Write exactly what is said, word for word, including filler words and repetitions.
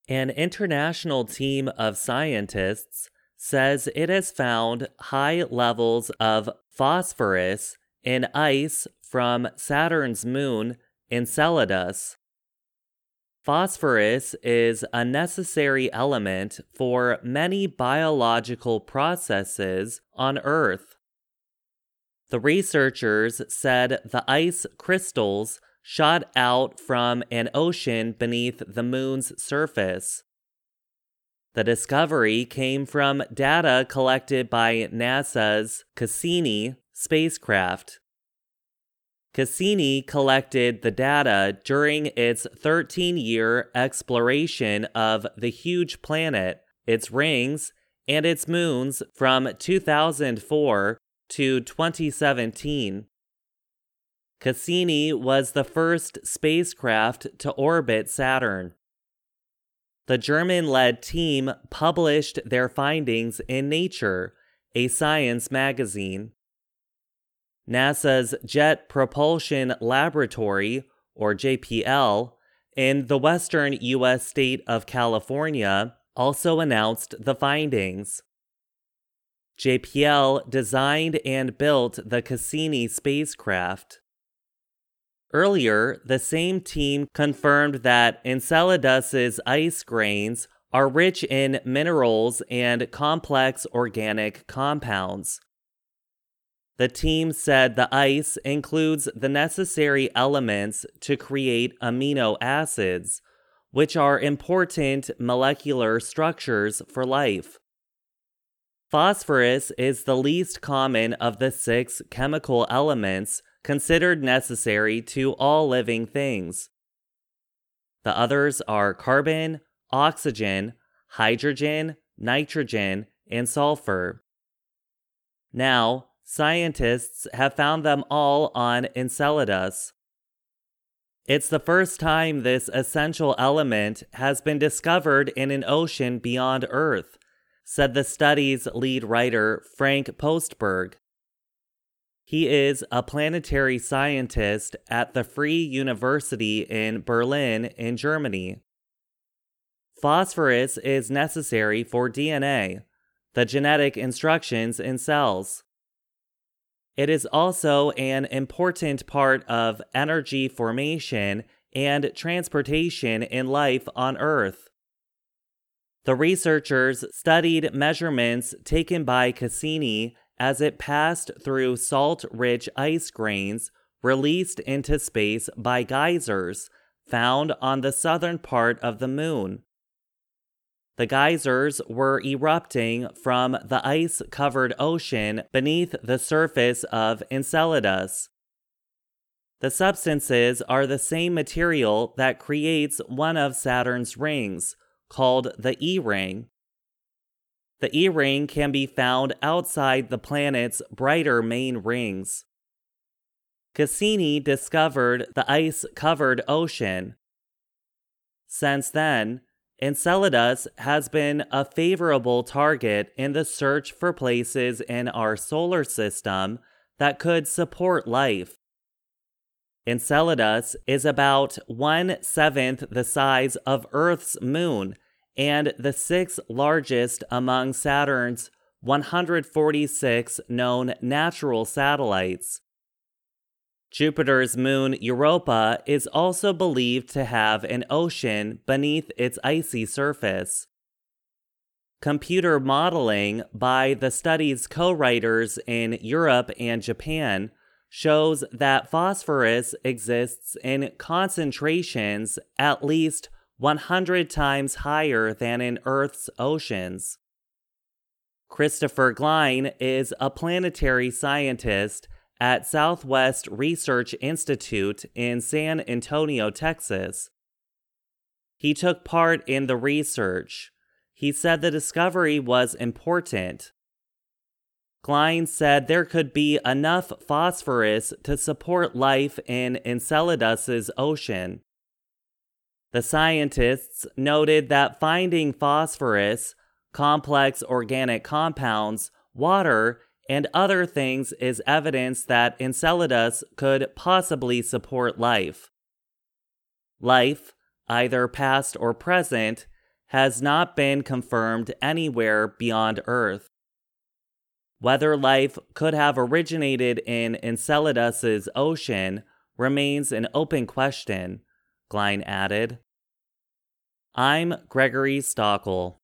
An international team of scientists says it has found high levels of phosphorus in ice from Saturn's moon, Enceladus. Phosphorus is a necessary element for many biological processes on Earth. The researchers said the ice crystals shot out from an ocean beneath the moon's surface. The discovery came from data collected by NASA's Cassini spacecraft. Cassini collected the data during its thirteen-year exploration of the huge planet, its rings, and its moons from two thousand four to twenty seventeen. Cassini was the first spacecraft to orbit Saturn. The German-led team published their findings in Nature, a science magazine. NASA's Jet Propulsion Laboratory, or J P L, in the western U S state of California also announced the findings. J P L designed and built the Cassini spacecraft. Earlier, the same team confirmed that Enceladus's ice grains are rich in minerals and complex organic compounds. The team said the ice includes the necessary elements to create amino acids, which are important molecular structures for life. Phosphorus is the least common of the six chemical elements considered necessary to all living things. The others are carbon, oxygen, hydrogen, nitrogen, and sulfur. Now, scientists have found them all on Enceladus. It's the first time this essential element has been discovered in an ocean beyond Earth, said the study's lead writer Frank Postberg. He is a planetary scientist at the Free University in Berlin in Germany. Phosphorus is necessary for D N A, the genetic instructions in cells. It is also an important part of energy formation and transportation in life on Earth. The researchers studied measurements taken by Cassini as it passed through salt-rich ice grains released into space by geysers found on the southern part of the moon. The geysers were erupting from the ice-covered ocean beneath the surface of Enceladus. The substances are the same material that creates one of Saturn's rings, called the E-ring. The E-ring can be found outside the planet's brighter main rings. Cassini discovered the ice-covered ocean. Since then, Enceladus has been a favorable target in the search for places in our solar system that could support life. Enceladus is about one-seventh the size of Earth's moon and the sixth largest among Saturn's one hundred forty-six known natural satellites. Jupiter's moon Europa is also believed to have an ocean beneath its icy surface. Computer modeling by the study's co-writers in Europe and Japan shows that phosphorus exists in concentrations at least one hundred times higher than in Earth's oceans. Christopher Glein is a planetary scientist at Southwest Research Institute in San Antonio, Texas. He took part in the research. He said the discovery was important. Glein said there could be enough phosphorus to support life in Enceladus's ocean. The scientists noted that finding phosphorus, complex organic compounds, water, and other things is evidence that Enceladus could possibly support life. Life, either past or present, has not been confirmed anywhere beyond Earth. Whether life could have originated in Enceladus's ocean remains an open question, Glein added. I'm Gregory Stockel.